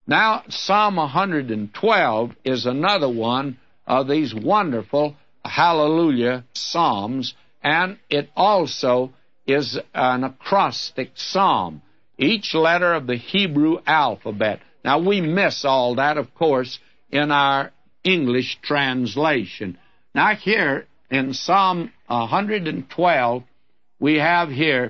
Now, Psalm 112 is another one of these wonderful hallelujah psalms, and it also is an acrostic psalm, each letter of the Hebrew alphabet. Now, we miss all that, of course, in our English translation. Now, here in Psalm 112, we have here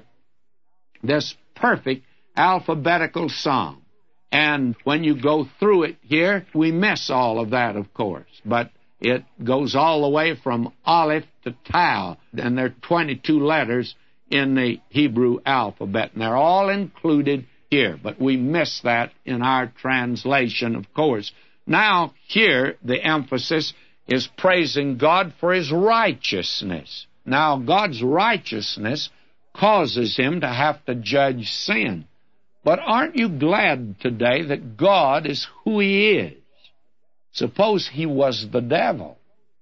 this perfect alphabetical psalm. And when you go through it here, we miss all of that, of course. But it goes all the way from Aleph to Tau, and there are 22 letters in the Hebrew alphabet, and they're all included here. But we miss that in our translation, of course. Now, here, the emphasis is praising God for His righteousness. Now, God's righteousness causes Him to have to judge sin. But aren't you glad today that God is who He is? Suppose He was the devil.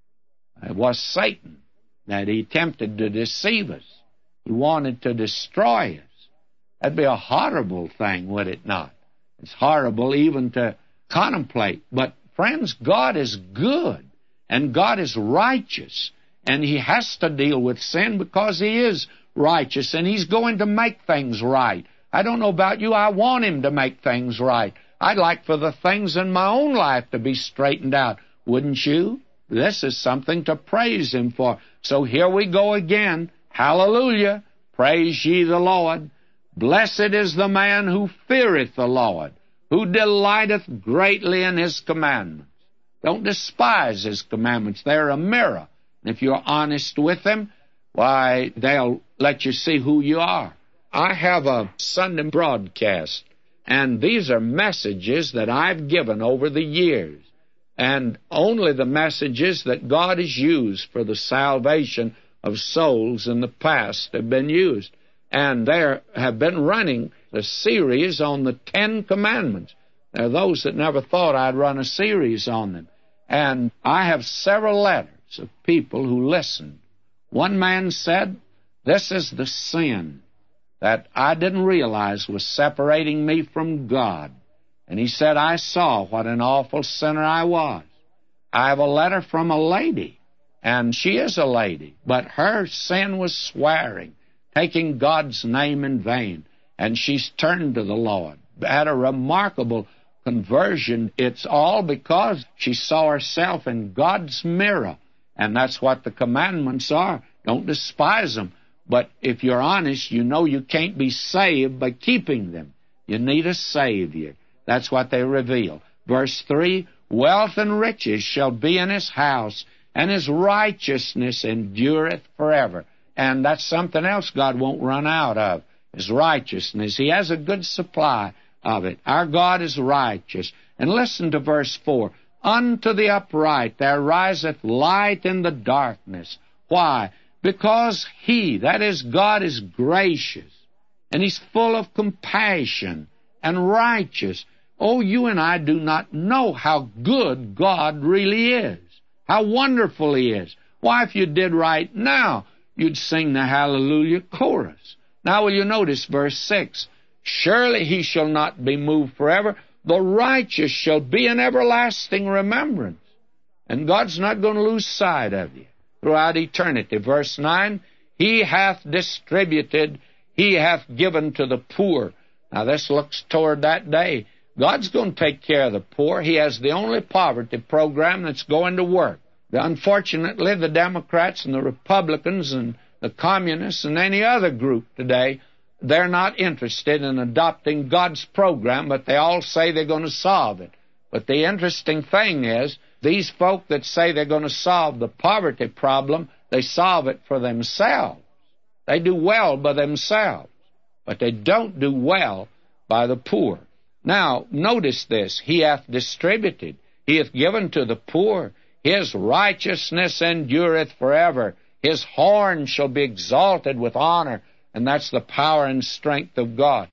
It was Satan that He tempted to deceive us. He wanted to destroy us. That'd be a horrible thing, would it not? It's horrible even to contemplate. But, friends, God is good, and God is righteous, and He has to deal with sin because He is righteous, and He's going to make things right. I don't know about you, I want Him to make things right. I'd like for the things in my own life to be straightened out. Wouldn't you? This is something to praise Him for. So here we go again. Hallelujah. Praise ye the Lord. Blessed is the man who feareth the Lord, who delighteth greatly in His commandments. Don't despise His commandments. They're a mirror. And if you're honest with them, why, they'll let you see who you are. I have a Sunday broadcast, and these are messages that I've given over the years, and only the messages that God has used for the salvation of souls in the past have been used. And there have been running a series on the 10 Commandments. There are those that never thought I'd run a series on them. And I have several letters of people who listened. One man said, "This is the sin that I didn't realize was separating me from God." And he said, "I saw what an awful sinner I was." I have a letter from a lady, and she is a lady, but her sin was swearing, taking God's name in vain, and she's turned to the Lord, had a remarkable conversion. It's all because she saw herself in God's mirror, and that's what the commandments are. Don't despise them. But if you're honest, you know you can't be saved by keeping them. You need a Savior. That's what they reveal. Verse 3, "Wealth and riches shall be in his house, and his righteousness endureth forever." And that's something else God won't run out of, is righteousness. He has a good supply of it. Our God is righteous. And listen to verse 4, "Unto the upright there riseth light in the darkness." Why? Because He, that is God, is gracious, and He's full of compassion and righteous. Oh, you and I do not know how good God really is, how wonderful He is. Why, if you did right now, you'd sing the Hallelujah chorus. Now, will you notice verse 6, "Surely He shall not be moved forever. The righteous shall be in everlasting remembrance." And God's not going to lose sight of you throughout eternity. Verse 9, "He hath distributed, He hath given to the poor." Now, this looks toward that day. God's going to take care of the poor. He has the only poverty program that's going to work. Unfortunately, the Democrats and the Republicans and the Communists and any other group today, they're not interested in adopting God's program, but they all say they're going to solve it. But the interesting thing is, these folk that say they're going to solve the poverty problem, they solve it for themselves. They do well by themselves, but they don't do well by the poor. Now, notice this. "He hath distributed, He hath given to the poor. His righteousness endureth forever. His horn shall be exalted with honor." And that's the power and strength of God.